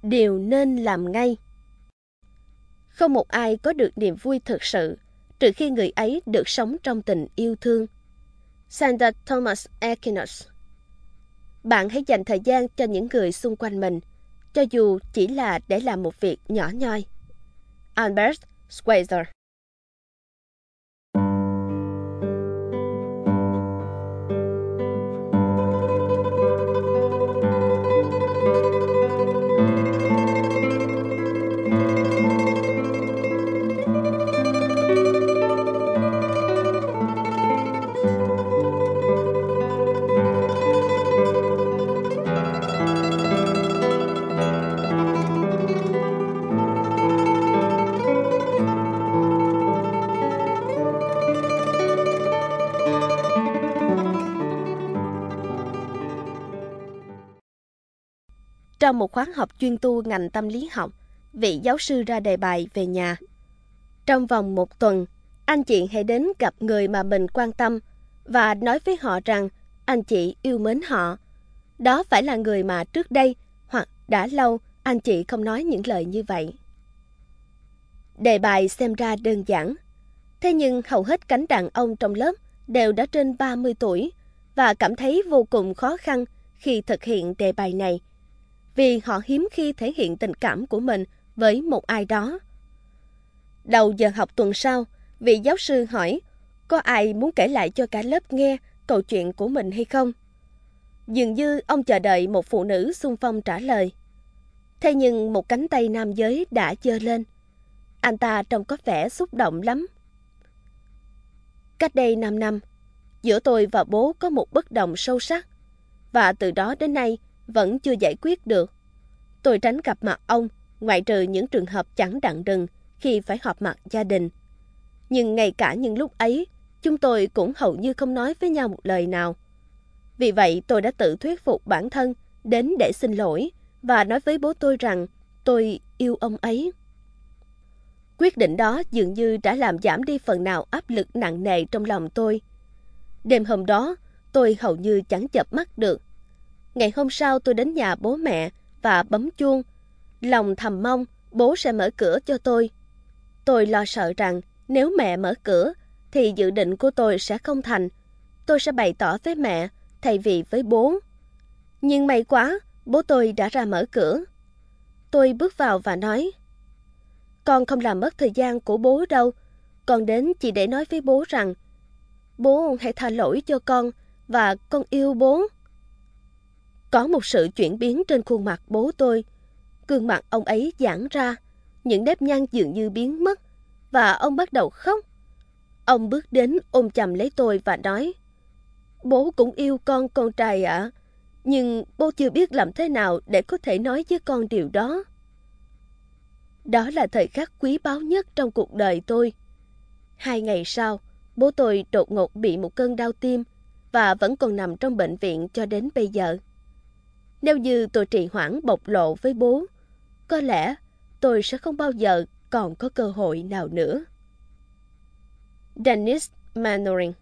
Điều nên làm ngay. Không một ai có được niềm vui thực sự trừ khi người ấy được sống trong tình yêu thương. St. Thomas Aquinas. Bạn hãy dành thời gian cho những người xung quanh mình, cho dù chỉ là để làm một việc nhỏ nhoi. Albert Schweitzer. Trong một khóa học chuyên tu ngành tâm lý học, vị giáo sư ra đề bài về nhà. Trong vòng 1 tuần, anh chị hãy đến gặp người mà mình quan tâm và nói với họ rằng anh chị yêu mến họ. Đó phải là người mà trước đây hoặc đã lâu anh chị không nói những lời như vậy. Đề bài xem ra đơn giản. Thế nhưng hầu hết cánh đàn ông trong lớp đều đã trên 30 tuổi và cảm thấy vô cùng khó khăn khi thực hiện đề bài này, vì họ hiếm khi thể hiện tình cảm của mình với một ai đó. Đầu giờ học tuần sau, vị giáo sư hỏi có ai muốn kể lại cho cả lớp nghe câu chuyện của mình hay không? Dường như ông chờ đợi một phụ nữ xung phong trả lời. Thế nhưng một cánh tay nam giới đã giơ lên. Anh ta trông có vẻ xúc động lắm. Cách đây 5 năm, giữa tôi và bố có một bất đồng sâu sắc, và từ đó đến nay vẫn chưa giải quyết được. Tôi tránh gặp mặt ông, ngoại trừ những trường hợp chẳng đặng đừng khi phải họp mặt gia đình. Nhưng ngay cả những lúc ấy, chúng tôi cũng hầu như không nói với nhau một lời nào. Vì vậy tôi đã tự thuyết phục bản thân đến để xin lỗi và nói với bố tôi rằng tôi yêu ông ấy. Quyết định đó dường như đã làm giảm đi phần nào áp lực nặng nề trong lòng tôi. Đêm hôm đó, tôi hầu như chẳng chợp mắt được. Ngày hôm sau tôi đến nhà bố mẹ và bấm chuông. Lòng thầm mong bố sẽ mở cửa cho tôi. Tôi lo sợ rằng nếu mẹ mở cửa thì dự định của tôi sẽ không thành. Tôi sẽ bày tỏ với mẹ thay vì với bố. Nhưng may quá, bố tôi đã ra mở cửa. Tôi bước vào và nói: Con không làm mất thời gian của bố đâu. Con đến chỉ để nói với bố rằng bố hãy tha lỗi cho con và con yêu bố. Có một sự chuyển biến trên khuôn mặt bố tôi. Gương mặt ông ấy giãn ra, những nếp nhăn dường như biến mất, và ông bắt đầu khóc. Ông bước đến ôm chầm lấy tôi và nói: Bố cũng yêu con trai ạ. Nhưng bố chưa biết làm thế nào để có thể nói với con điều đó. Đó là thời khắc quý báu nhất trong cuộc đời tôi. 2 ngày sau, bố tôi đột ngột bị một cơn đau tim và vẫn còn nằm trong bệnh viện cho đến bây giờ. Nếu như tôi trì hoãn bộc lộ với bố, có lẽ tôi sẽ không bao giờ còn có cơ hội nào nữa. Dennis Mannering.